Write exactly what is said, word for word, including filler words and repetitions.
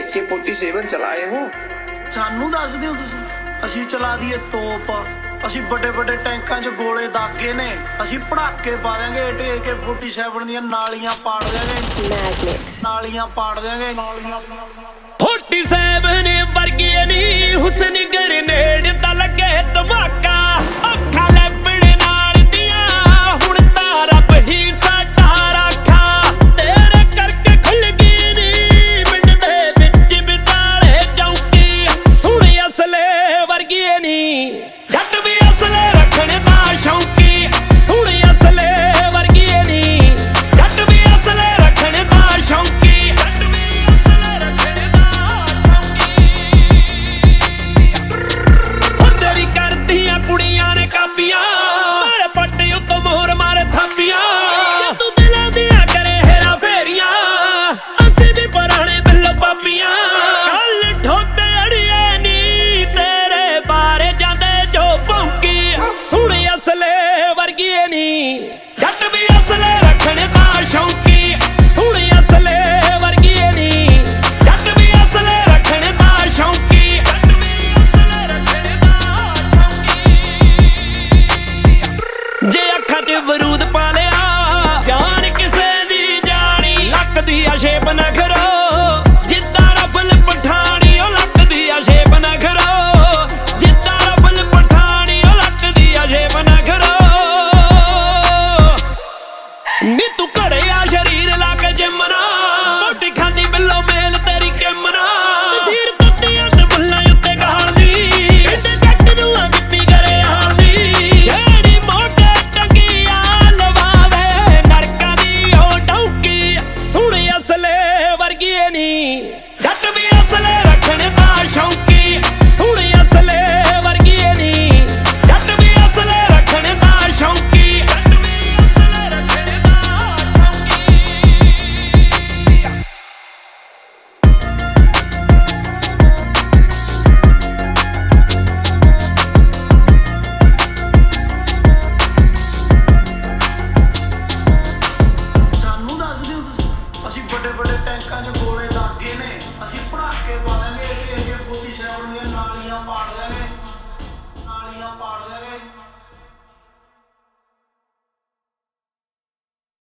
ए के forty seven चलाए हो? सानू दस दिओ तुसीं, असीं चला दीए तोप, असीं बड़े बड़े टैंकां 'च गोले दागे ने, असीं पड़ाके पा देंगे ए के फोर्टी सेवन ਦੀਆਂ नालियां पाड़ देंगे, मैग्नेट्स नालियां पाड़ देंगे, नालियां फोर्टी सेवन वर्गी नी हुसन ग्रेनेड दा लगे धमाका अखा लैपड़ नाल दिया हुण तां रब ही साडा राखा तेरे करके खुल गई नी पिंड दे विच बिताले चौकी सुण असले वर्गी नी जट भी असले रखण दा शौकी सुण असले वर्गी नी जट भी असले रखण दा शौकी जट भी असले रखण दा कुड़ियां ने कापियां मारे पट्टे उत्तों मोहर मारे थापियां तू दिलां दियां करे हेरा फेरियां असीं भी पुराने बिल्लो पापियां कल ठोते अड़िए नी तेरे बारे जांदे जो भौंकी सुण असले वर्गी नी जट भी असले रखण दा शौकी सुण असले वर्गी नी जट भी असले रखण दा शौकी जे अखां च बरूद पा लिया जान किसे दी जानी लक दी शेप न खरो जिद्दां रफल पठानी ओ लक दी शेप न खरो जिद्दां रफल पठानी ओ लक दी शेप न खरो नी तू घड़े आ शरीर ला के जिमना मोटी खांदी बिल्लो मेल तेरी किमना नज़ीर कुत्तियां ते बुल्लां उत्ते गहाल दी इते जट नूं गिप्पी करे हाल दी जेड़ी मोटे सुण असले वर्गी नी जट भी असले रखण दा शौकी